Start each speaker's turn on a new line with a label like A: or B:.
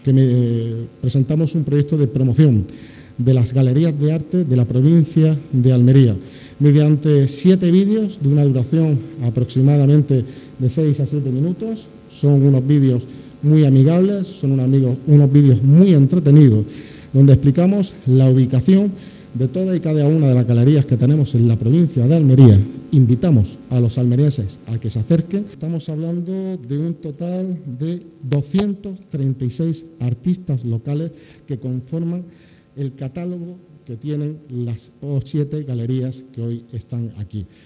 A: presentamos un proyecto de promoción de las galerías de arte de la provincia de Almería, mediante 7 vídeos de una duración aproximadamente de 6 a 7 minutos. Son unos vídeos muy amigables, son unos vídeos muy entretenidos, donde explicamos la ubicación de todas y cada una de las galerías que tenemos en la provincia de Almería. Invitamos a los almerienses a que se acerquen. Estamos hablando de un total de 236 artistas locales que conforman el catálogo que tienen las 7 galerías que hoy están aquí.